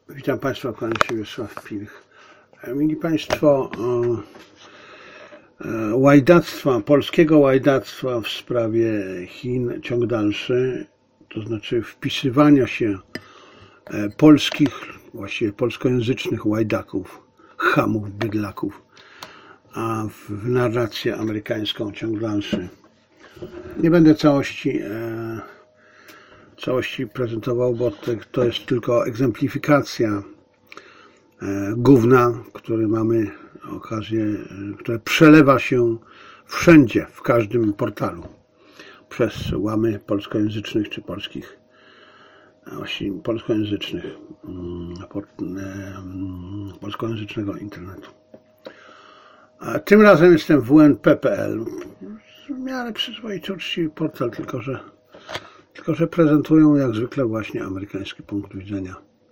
Witam Państwa, kłaniam się Wiesław Pilch. Mili Państwo, łajdactwa, polskiego łajdactwa w sprawie Chin ciąg dalszy, to znaczy wpisywania się polskich, właściwie polskojęzycznych łajdaków, chamów, bydlaków, a w narrację amerykańską ciąg dalszy. Nie będę całości prezentował, bo to jest tylko egzemplifikacja gówna, który mamy okazję, które przelewa się wszędzie, w każdym portalu przez łamy polskojęzycznych czy polskich, właściwie polskojęzycznego internetu. A tym razem jestem w WNP.pl. W miarę przyzwoity, uczciwy portal, tylko że prezentują jak zwykle właśnie amerykański punkt widzenia.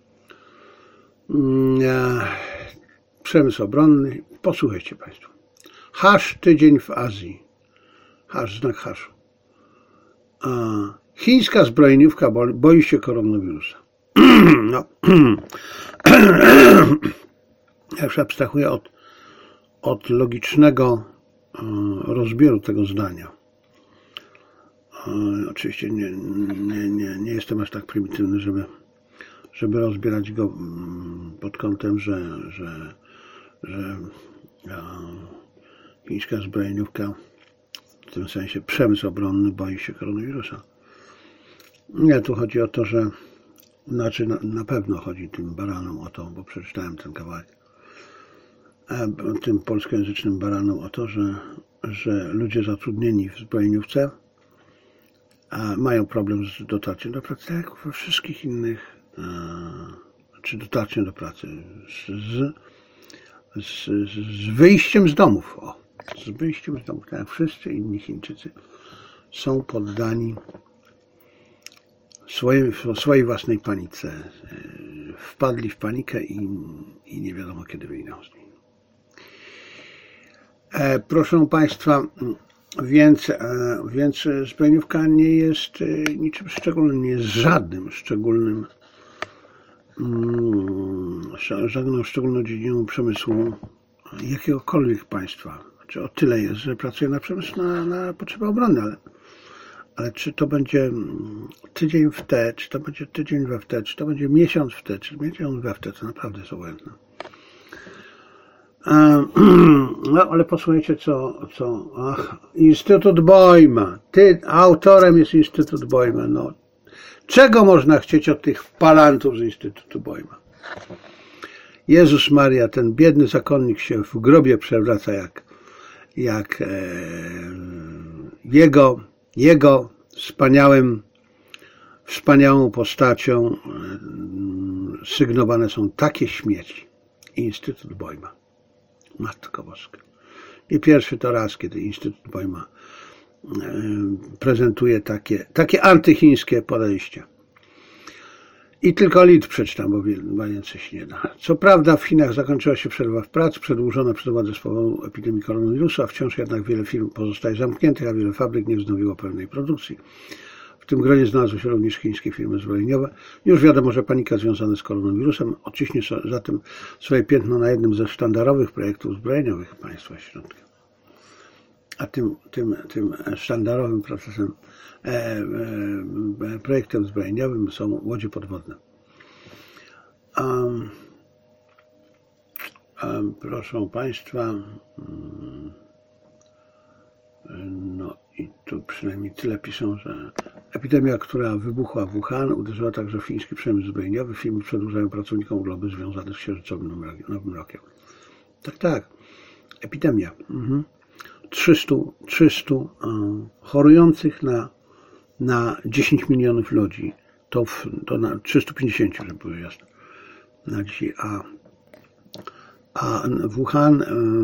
Przemysł obronny. Posłuchajcie Państwo. Hasz tydzień w Azji. Hasz, znak haszu. Chińska zbrojeniówka boi się koronawirusa. No. Ja już abstrahuję od logicznego rozbioru tego zdania. Oczywiście nie jestem aż tak prymitywny, żeby rozbierać go pod kątem, że chińska zbrojeniówka, w tym sensie przemysł obronny, boi się koronawirusa. Nie, tu chodzi o to, że na pewno chodzi tym baranom o to, bo przeczytałem ten kawałek, tym polskojęzycznym baranom o to, że ludzie zatrudnieni w zbrojeniówce mają problem z dotarciem do pracy, tak jak we wszystkich innych, czy dotarciem do pracy, z wyjściem z domów, z wyjściem z domów, tak jak wszyscy inni Chińczycy są poddani swojej własnej panice. Wpadli w panikę i nie wiadomo kiedy wyjdą z niej. Proszę Państwa, więc zbrojeniówka nie jest niczym szczególnym, nie jest żadną szczególną dziedziną przemysłu jakiegokolwiek państwa. Znaczy o tyle jest, że pracuje na przemysł na potrzeby obronne, ale czy to będzie tydzień w te, czy to będzie tydzień we w te, czy to będzie miesiąc w te, czy miesiąc we w te, to naprawdę jest obojętne. No, ale posłuchajcie, Instytut Bojma. Autorem jest Instytut Bojma. No, czego można chcieć od tych palantów z Instytutu Bojma? Jezus Maria, ten biedny zakonnik się w grobie przewraca jak jego wspaniałą postacią sygnowane są takie śmieci. Instytut Bojma. Matko Boska. Nie pierwszy to raz, kiedy Instytut Bojma prezentuje takie antychińskie podejście. I tylko lit przeczytam, bo więcej się nie da. Co prawda w Chinach zakończyła się przerwa w pracy, przedłużona przez władze z powodu epidemii koronawirusa, wciąż jednak wiele firm pozostaje zamkniętych, a wiele fabryk nie wznowiło pełnej produkcji. W tym gronie znalazły się również chińskie firmy zbrojeniowe. Już wiadomo, że panika związana z koronawirusem odciśnie zatem swoje piętno na jednym ze sztandarowych projektów zbrojeniowych państwa środka. A tym sztandarowym projektem zbrojeniowym są łodzie podwodne. Proszę Państwa, no i tu przynajmniej tyle piszą, że epidemia, która wybuchła w Wuhan, uderzyła także w chiński przemysł zbrojeniowy. Firmy przedłużają pracownikom urlopy związane z księżycowym Nowym Rokiem. Tak. Epidemia. 300 chorujących na 10 milionów ludzi. To na 350, żeby było jasne. Na dzisiaj. A Wuhan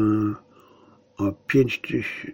5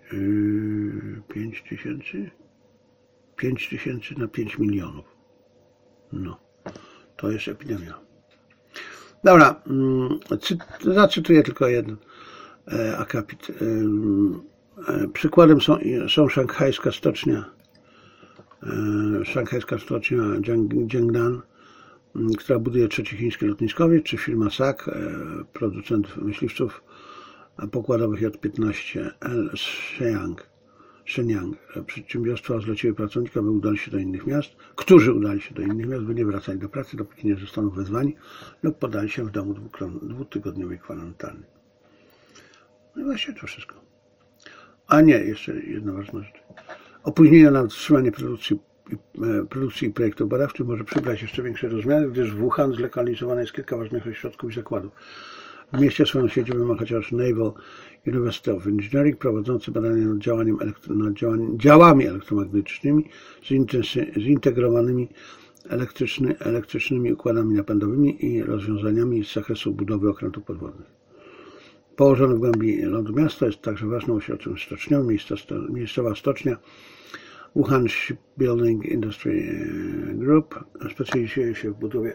tysięcy na 5 milionów. No, to jest epidemia. Dobra, zacytuję tylko jeden akapit. Przykładem są szanghajska stocznia Jiangnan, która buduje trzecie chińskie lotniskowiec, czy firma SAC, producent myśliwców pokładowych J-15 Shenyang. Przedsiębiorstwa zleciły pracownikom, którzy udali się do innych miast, by nie wracali do pracy, dopóki nie zostaną wezwani lub podali się w domu dwutygodniowej kwarantanny. No i właśnie to wszystko. A nie, jeszcze jedna ważna rzecz. Opóźnienie na wstrzymanie produkcji i projektów badawczych może przybrać jeszcze większe rozmiary, gdyż w Wuhan zlokalizowane jest kilka ważnych ośrodków i zakładów. W mieście swoją siedzibę ma chociaż Naval University of Engineering, prowadzący badania nad działami elektromagnetycznymi zintegrowanymi elektrycznymi układami napędowymi i rozwiązaniami z zakresu budowy okrętów podwodnych. Położony w głębi lądu miasta jest także ważnym ośrodkiem stoczniowym. Miejscowa stocznia Wuhan Shipbuilding Industry Group specjalizuje się w budowie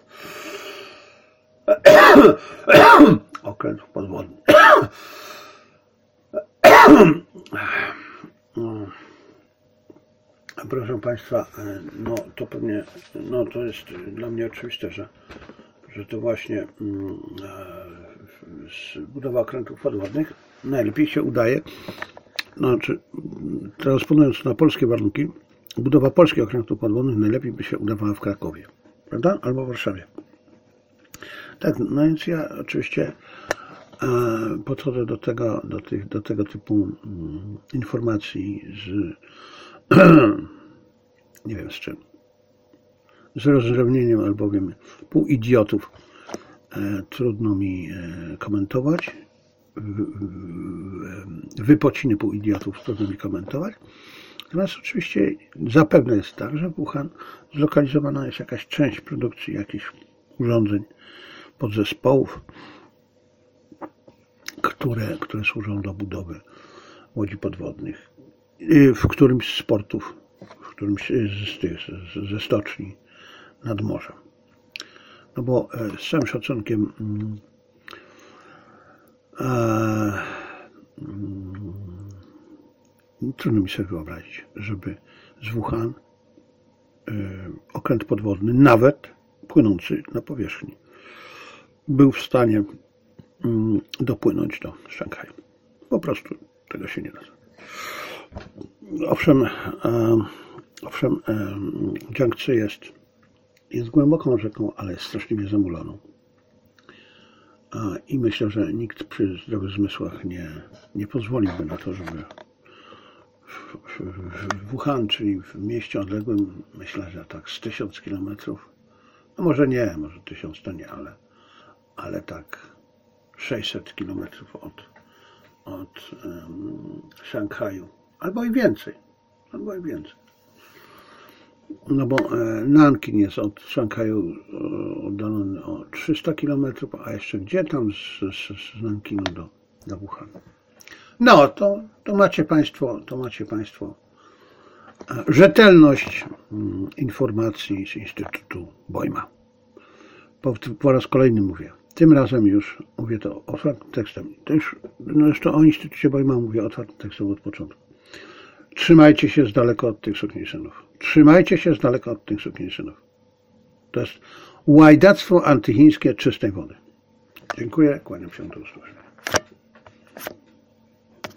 okrętów podwodnych. Proszę Państwa, no to pewnie, no to jest dla mnie oczywiste, że to właśnie budowa okrętów podwodnych najlepiej się udaje, znaczy transponując na polskie warunki, budowa polskich okrętów podwodnych najlepiej by się udawała w Krakowie, prawda? Albo w Warszawie. Tak, no więc ja oczywiście podchodzę do tego typu informacji nie wiem z czym, z rozrzewnieniem, albowiem pół idiotów trudno mi komentować, wypociny pół idiotów trudno mi komentować. Natomiast oczywiście zapewne jest tak, że w Wuhan zlokalizowana jest jakaś część produkcji jakichś urządzeń, podzespołów, które służą do budowy łodzi podwodnych w którymś z portów, w którymś ze stoczni nad morzem. No bo z całym szacunkiem trudno mi sobie wyobrazić, żeby z Wuhan okręt podwodny, nawet płynący na powierzchni, był w stanie dopłynąć do Szanghaju. Po prostu tego się nie da. Owszem, Jiangsu jest głęboką rzeką, ale jest straszliwie zamuloną. I myślę, że nikt przy zdrowych zmysłach nie pozwoliłby na to, żeby w Wuhan, czyli w mieście odległym, myślę, że tak z 1000 kilometrów, no może 1000 to nie, ale tak 600 kilometrów od Szanghaju, albo i więcej. No bo Nankin jest od Szanghaju oddalony o 300 km, a jeszcze gdzie tam z Nankinu do Wuhan. No, to macie Państwo rzetelność informacji z Instytutu Bojma. Po raz kolejny mówię. Tym razem już mówię to otwartym tekstem. To już zresztą o Instytucie Bojma mówię otwartym tekstem od początku. Trzymajcie się z daleka od tych sukinsynów. To jest łajdactwo antychińskie czystej wody. Dziękuję, kłaniam się do usłyszenia.